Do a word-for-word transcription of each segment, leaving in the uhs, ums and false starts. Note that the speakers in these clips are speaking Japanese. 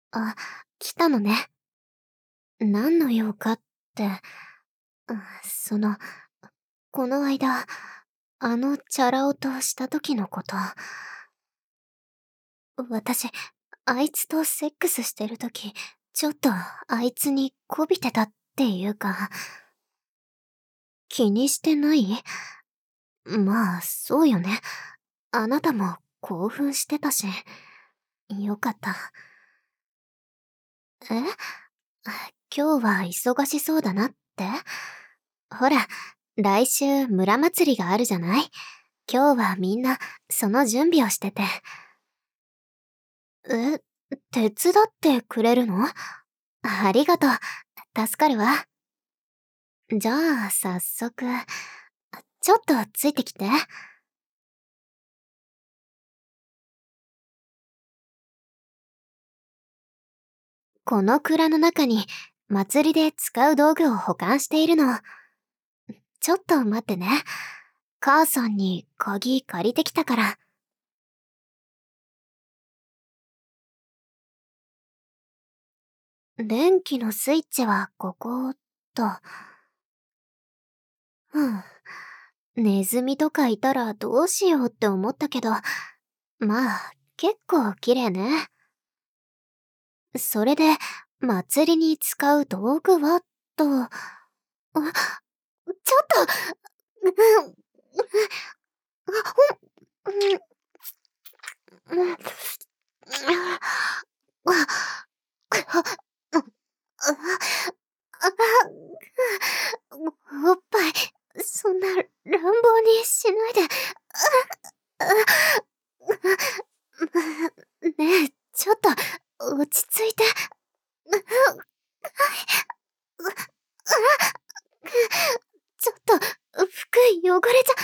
あ、来たのね。何の用かって、あ、その、この間、あのチャラ男とした時のこと。私、あいつとセックスしてる時、ちょっとあいつに媚びてたっていうか、気にしてない？まあ、そうよね。あなたも興奮してたし、よかった。え？今日は忙しそうだなって？ほら、来週村祭りがあるじゃない？今日はみんなその準備をしてて。え、手伝ってくれるの？ありがとう。助かるわ。じゃあ、早速、ちょっとついてきて。この蔵の中に祭りで使う道具を保管しているの。ちょっと待ってね。母さんに鍵借りてきたから。電気のスイッチはここ、と。うん。ネズミとかいたらどうしようって思ったけど、まあ、結構綺麗ね。それで、祭りに使う道具は、と、あ、ちょっと、うん、うん、あ、ほん、うん、うん、あ、あ、おっぱい、そんな乱暴にしないで。ねえ、ちょっと、落ち着いて。ちょっと、服汚れちゃ、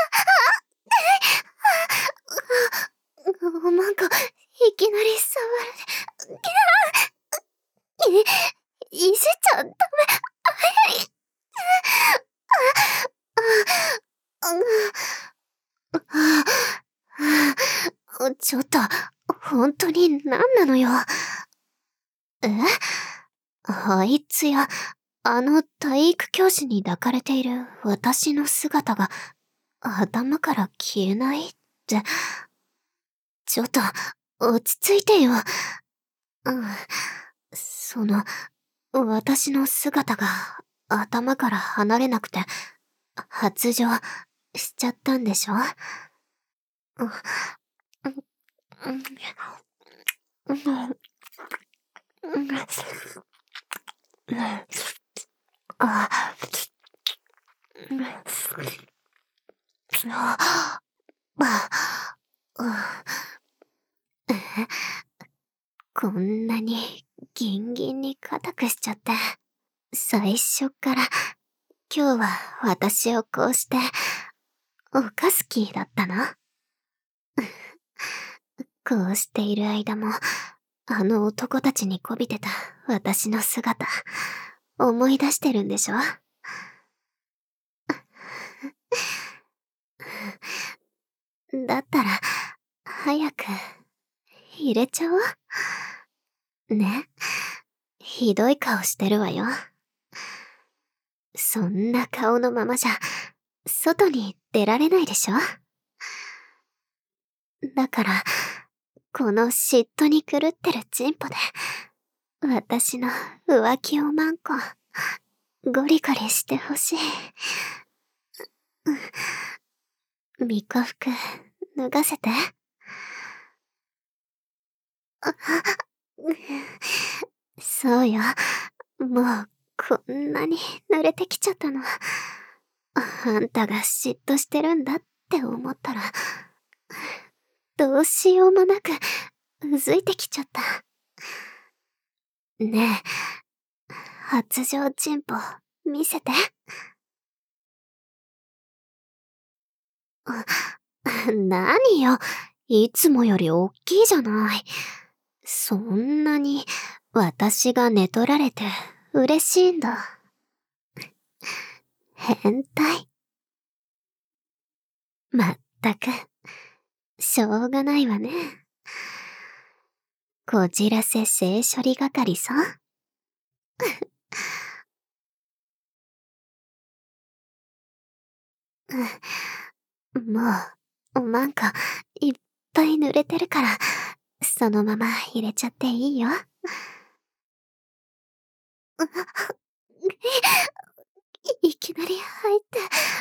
なんか、いきなり触る。い、いじっちゃダメ。ちょっと、本当に何なのよ。え？あいつや、あの体育教師に抱かれている私の姿が頭から消えないって、ちょっと落ち着いてよ。うん、その、私の姿が頭から離れなくて発情しちゃったんでしょ？うん、うん、うん、うん、あ、うん、あ、あ、こんなにギンギンに硬くしちゃって。最初から今日は私をこうして犯す気だったの？こうしている間もあの男たちに媚びてた私の姿思い出してるんでしょ？だったら早く入れちゃおう。ね。ひどい顔してるわよ。そんな顔のままじゃ外に出られないでしょ？だから、この嫉妬に狂ってるチンポで、私の浮気をマンコ、ゴリゴリしてほしい。巫女服、脱がせて。そうよ。もう、こんなに濡れてきちゃったの。あんたが嫉妬してるんだって思ったら、どうしようもなく、うずいてきちゃった。ねえ、発情チンポ、見せて。何よ、いつもよりおっきいじゃない。そんなに、私が寝取られて、嬉しいんだ。変態。まったく、しょうがないわね。 こじらせ性処理係さ。もう、なんか、いっぱい濡れてるから、そのまま入れちゃっていいよ。いきなり入って。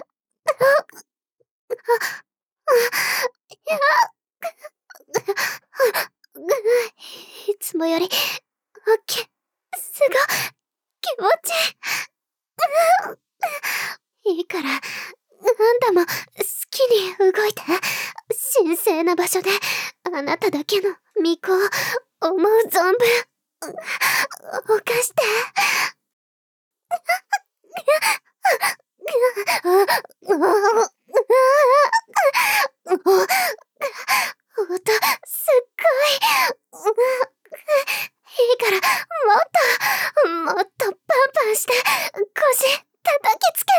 いつもより、おっき、すご、気持ちいい。いいから、あんたも好きに動いて。神聖な場所で、あなただけの巫女を思う存分、犯して。音、すっごい。いいから、もっと、もっとパンパンして、腰叩きつけ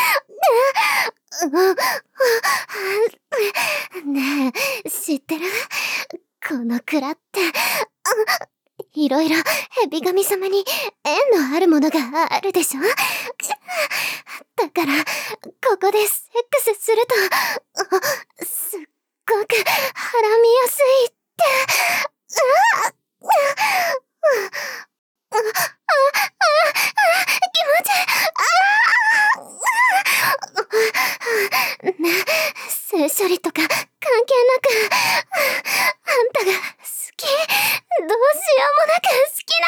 て。ねえ、知ってる？この蔵って、いろいろヘビ神様に縁のあるものがあるでしょ？だから、ここでセックスすると、すっごくはらみやすいって。気持ちいい。ね、性処理とか関係なく、あんたが好き、どうしようもなく好き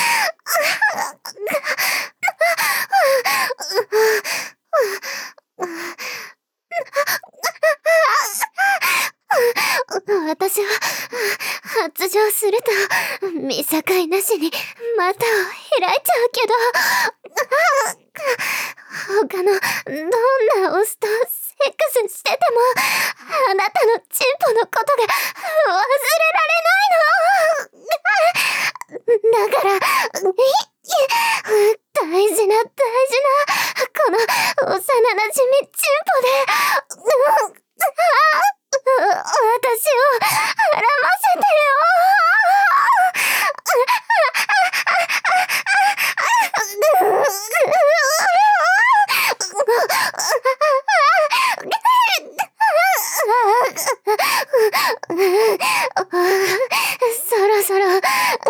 なの。私は、発情すると、見境なしに股を開いちゃうけど、他のどんなオスとセックスしてても、あなたのチンポのことが忘れられないの。だから、大事な大事な、この幼馴染チンポで、私を絡ませてよ。そろそろ、い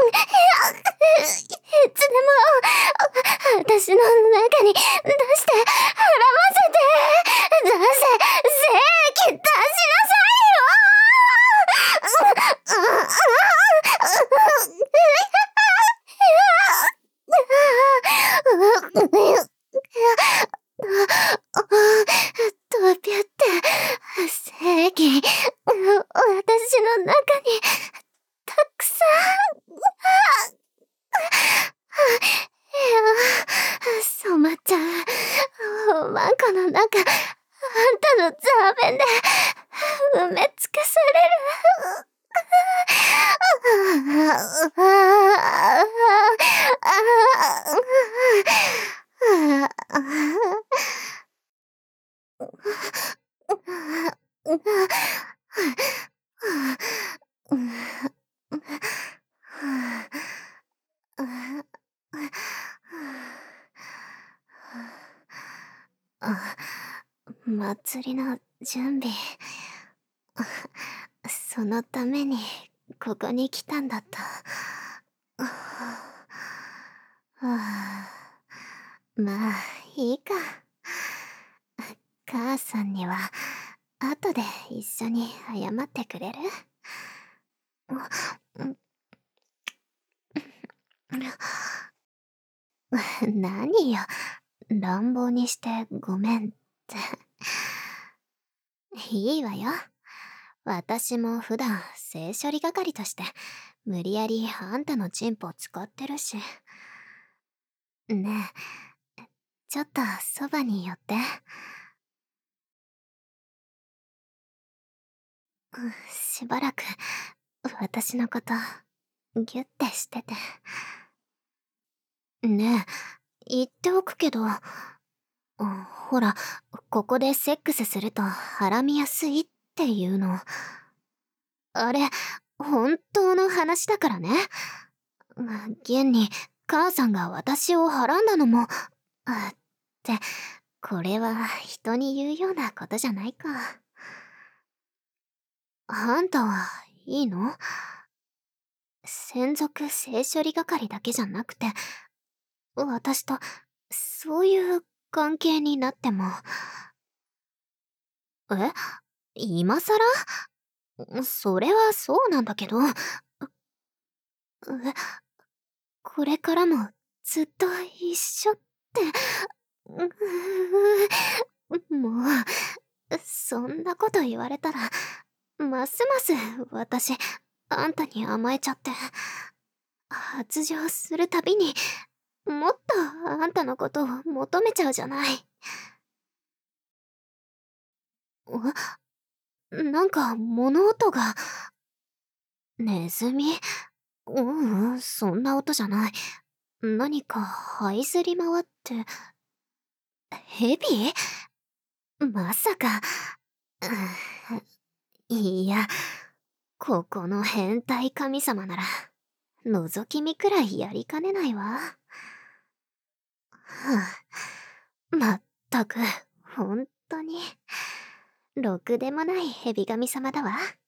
つでも、私の中に出して絡ませて。出せ、精液出しなさいよ。飛びって、正義、私の中に、たくさん、いや、染まっちゃう。ワンコの中、あんたのザーベンで、埋め尽くされる。祭りの準備。そのためにここに来たんだった。まあいいか。母さんには後で一緒に謝ってくれる？何よ、乱暴にしてごめんって。いいわよ。私も普段性処理係として無理やりあんたのチンポを使ってるし。ねえ、ちょっとそばに寄って。しばらく私のことギュッてしてて。ねえ、言っておくけど、ほら、ここでセックスするとはらみやすいっていうの。あれ、 本当の話だからね。現に、母さんが私をはらんだのも、あ、って、これは人に言うようなことじゃないか。あんたはいいの？専属性処理係だけじゃなくて、私と、そういう関係になっても。え？今さら？それはそうなんだけど。え、これからもずっと一緒って、うもう、そんなこと言われたら、ますます私、あんたに甘えちゃって、発情するたびに、もっとあんたのことを求めちゃうじゃない。え？なんか物音が。ネズミ？ううん、そんな音じゃない。何か這いずり回って。蛇？まさか。いや、ここの変態神様なら、覗き見くらいやりかねないわ。はあ、まったく、ほんとに、ろくでもない蛇神様だわ。